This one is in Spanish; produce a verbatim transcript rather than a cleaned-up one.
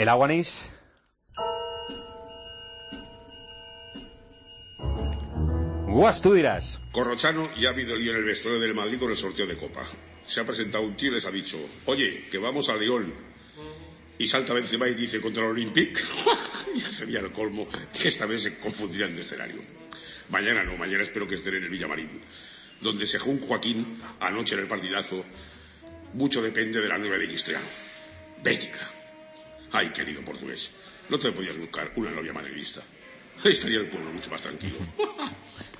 El agua anís. Guas, tú dirás. Corrochano ya ha habido lío en el vestuario del Madrid con el sorteo de Copa. Se ha presentado un tío y les ha dicho: oye, que vamos a Lyon. Y salta Benzema y dice: contra el Olympique. Ya sería el colmo que esta vez se confundirán de escenario. Mañana no, mañana espero que estén en el Villamarín, donde según Joaquín, anoche en el partidazo, mucho depende de la nueva de Cristiano. Bética. Ay, querido portugués, no te podías buscar una novia madridista. Ahí estaría el pueblo mucho más tranquilo.